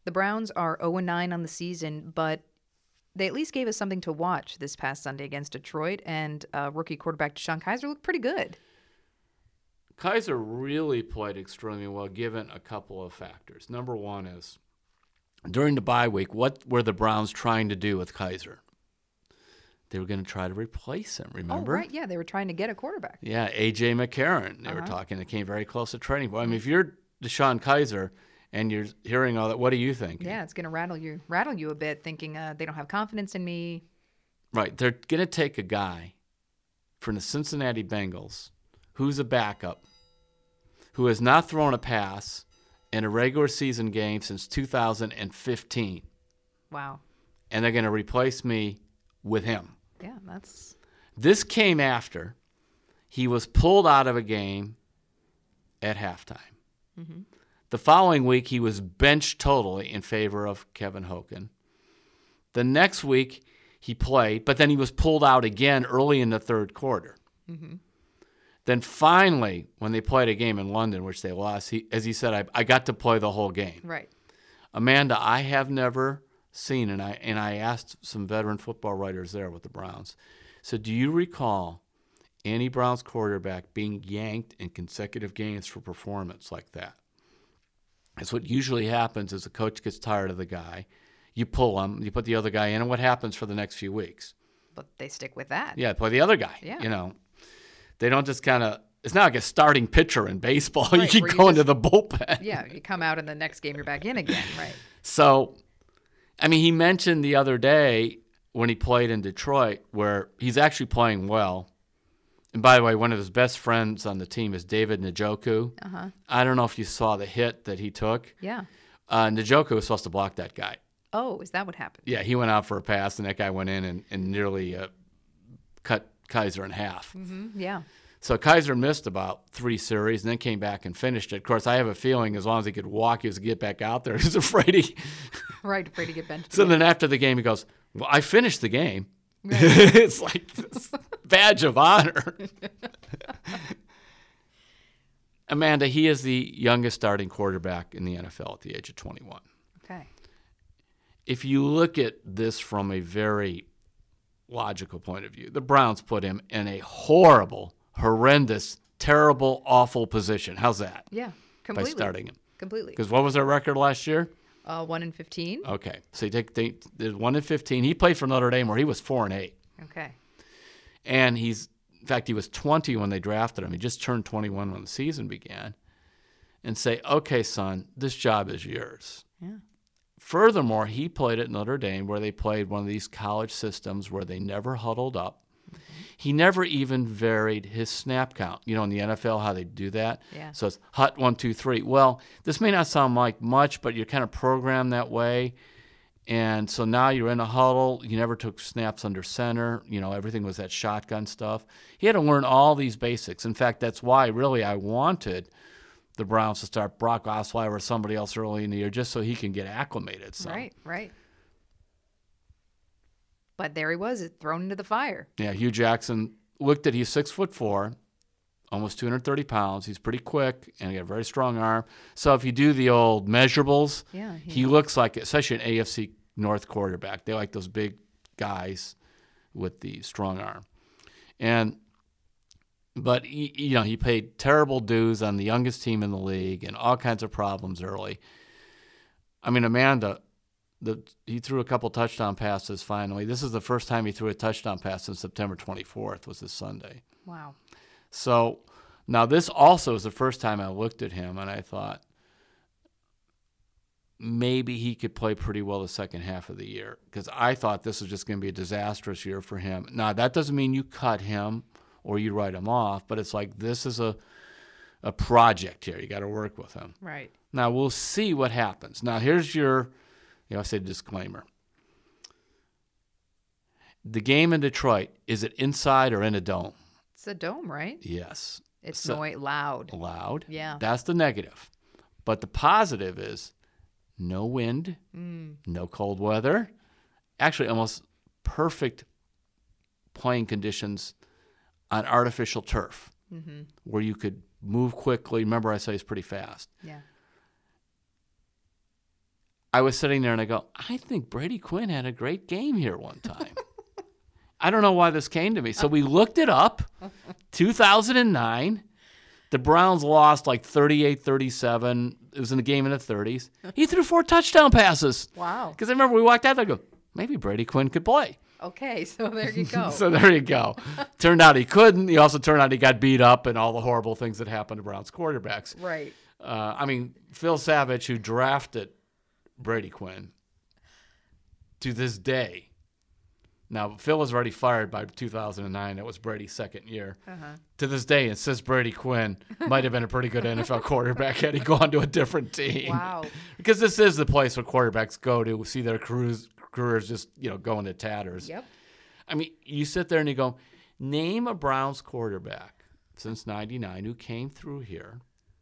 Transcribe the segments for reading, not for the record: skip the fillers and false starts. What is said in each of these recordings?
The Browns are 0-9 on the season, but they at least gave us something to watch this past Sunday against Detroit, and rookie quarterback DeShone Kizer looked pretty good. Kizer really played extremely well given a couple of factors. Number one is, during the bye week, what were the Browns trying to do with Kizer? They were going to try to replace him, remember? Oh, right, yeah, they were trying to get a quarterback. Yeah, A.J. McCarron. They were talking. They came very close to trading. Well, I mean, if you're DeShone Kizer and you're hearing all that, what do you think? Yeah, it's going to rattle you a bit, thinking they don't have confidence in me. Right. They're going to take a guy from the Cincinnati Bengals who's a backup, who has not thrown a pass in a regular season game since 2015. Wow. And they're going to replace me with him. Yeah, that's... This came after he was pulled out of a game at halftime. Mm-hmm. The following week, he was benched totally in favor of Kevin Hogan. The next week, he played, but then he was pulled out again early in the third quarter. Mm-hmm. Then finally, when they played a game in London, which they lost, as he said, I got to play the whole game. Right. Amanda, I have never seen, and I asked some veteran football writers there with the Browns, so do you recall any Browns quarterback being yanked in consecutive games for performance like that? That's what usually happens is the coach gets tired of the guy. You pull him, you put the other guy in, and what happens for the next few weeks? But they stick with that. Yeah, play the other guy. Yeah. You know, they don't just kind of, it's not like a starting pitcher in baseball. Right, you keep going to the bullpen. Yeah, you come out in the next game, you're back in again, right? So, I mean, he mentioned the other day when he played in Detroit where he's actually playing well. And by the way, one of his best friends on the team is David Njoku. Uh-huh. I don't know if you saw the hit that he took. Yeah. Njoku was supposed to block that guy. Oh, is that what happened? Yeah, he went out for a pass, and that guy went in and nearly cut Kizer in half. Mm-hmm. Yeah. So Kizer missed about 3 series and then came back and finished it. Of course, I have a feeling as long as he could walk, he was going to get back out there. He was afraid afraid to get benched. So then after the game, he goes, well, I finished the game. Right. It's like this badge of honor. Amanda, he is the youngest starting quarterback in the NFL at the age of 21. Okay. If you look at this from a very logical point of view, the Browns put him in a horrible, horrendous, terrible, awful position. How's that? Yeah, completely. By starting him. Completely. Because what was their record last year? 1-15. Okay, so you take 1-15. He played for Notre Dame where he was 4-8. Okay. And in fact, he was 20 when they drafted him. He just turned 21 when the season began. And say, okay, son, this job is yours. Yeah. Furthermore, he played at Notre Dame where they played one of these college systems where they never huddled up. Mm-hmm. He never even varied his snap count. You know, in the NFL, how they do that? Yeah. So it's hut 1, 2, 3. Well, this may not sound like much, but you're kind of programmed that way. And so now you're in a huddle. You never took snaps under center. You know, everything was that shotgun stuff. He had to learn all these basics. In fact, that's why really I wanted the Browns to start Brock Osweiler or somebody else early in the year just so he can get acclimated. So. Right. But there he was, thrown into the fire. Yeah, Hugh Jackson looked at, he's 6'4", almost 230 pounds. He's pretty quick, and he got a very strong arm. So if you do the old measurables, yeah, he looks like, especially an AFC North quarterback, they like those big guys with the strong arm. But he paid terrible dues on the youngest team in the league and all kinds of problems early. I mean, Amanda, he threw a couple touchdown passes finally. This is the first time he threw a touchdown pass since September 24th, was this Sunday. Wow. So now this also is the first time I looked at him and I thought maybe he could play pretty well the second half of the year because I thought this was just going to be a disastrous year for him. Now, that doesn't mean you cut him or you write him off, but it's like this is a project here. You got to work with him. Right. Now, we'll see what happens. Now, here's your, I say disclaimer. The game in Detroit, is it inside or in a dome? It's a dome, right? Yes. It's loud. Loud. Yeah. That's the negative. But the positive is no wind, no cold weather. Actually, almost perfect playing conditions on artificial turf where you could move quickly. Remember, I say it's pretty fast. Yeah. I was sitting there and I go, I think Brady Quinn had a great game here one time. I don't know why this came to me. So we looked it up. 2009. The Browns lost like 38-37. It was in the game in the 30s. He threw 4 touchdown passes. Wow. Because I remember we walked out there and I go, maybe Brady Quinn could play. Okay, so there you go. So there you go. Turned out he couldn't. He also turned out he got beat up and all the horrible things that happened to Browns quarterbacks. Right. I mean, Phil Savage, who drafted Brady Quinn, to this day. Now, Phil was already fired by 2009. That was Brady's second year. To this day, it says Brady Quinn might have been a pretty good NFL quarterback had he gone to a different team. Wow. Because this is the place where quarterbacks go to see their careers just, go into tatters. Yep. I mean, you sit there and you go, name a Browns quarterback since 99 who came through here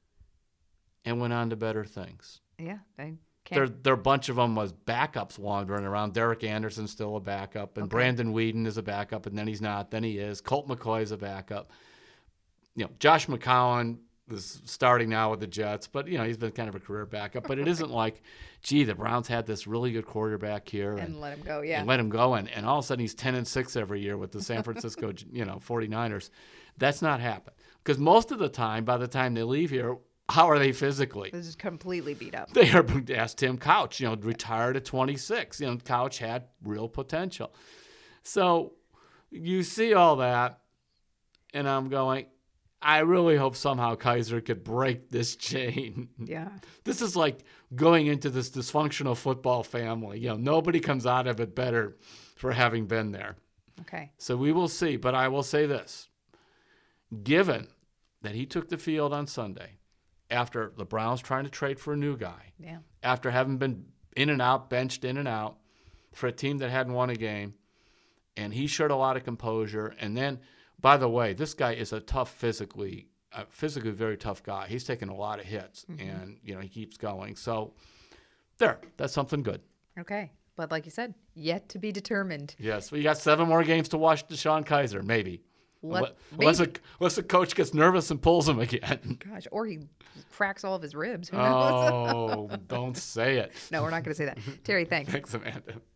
and went on to better things. Yeah, I can't. There a bunch of them was backups wandering around. Derek Anderson's still a backup, and Brandon Weeden is a backup, and then he's not. Then he is. Colt McCoy is a backup. Josh McCown is starting now with the Jets, but he's been kind of a career backup. But it isn't like, gee, the Browns had this really good quarterback here And let him go, yeah. and let him go, and all of a sudden he's 10-6 every year with the San Francisco 49ers. That's not happened because most of the time, by the time they leave here, how are they physically? This is completely beat up. They are. Ask Tim Couch. Retired at 26. Couch had real potential. So you see all that, and I'm going, I really hope somehow Kaiser could break this chain. Yeah. This is like going into this dysfunctional football family. Nobody comes out of it better for having been there. Okay. So we will see. But I will say this. Given that he took the field on Sunday, after the Browns trying to trade for a new guy, after having been in and out, benched in and out for a team that hadn't won a game, and he showed a lot of composure. And then, by the way, this guy is a physically very tough guy. He's taken a lot of hits, and he keeps going. So that's something good. Okay, but like you said, yet to be determined. Yes, we got 7 more games to watch DeShone Kizer, maybe. Unless the coach gets nervous and pulls him again. Gosh, or he cracks all of his ribs. Who knows? Oh, don't say it. No, we're not going to say that. Terry, thanks. Thanks, Amanda.